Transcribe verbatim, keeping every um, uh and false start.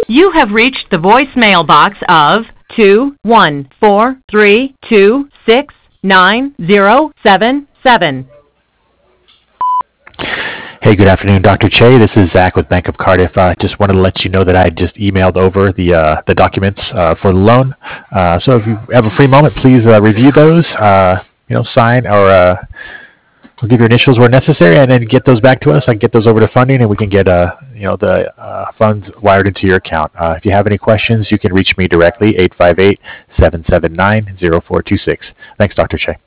You have reached the voicemail box of two one four three two six nine zero seven seven. Hey, good afternoon, Doctor Che. This is Zach with Bank of Cardiff. I uh, just wanted to let you know that I just emailed over the uh, the documents uh, for the loan. Uh, so if you have a free moment, please uh, review those. Uh, you know, sign or uh, we'll give your initials where necessary, and then get those back to us. I can get those over to funding, and we can get uh, you know the uh, funds wired into your account. Uh, if you have any questions, you can reach me directly, eight five eight, seven seven nine, zero four two six. Thanks, Doctor Che.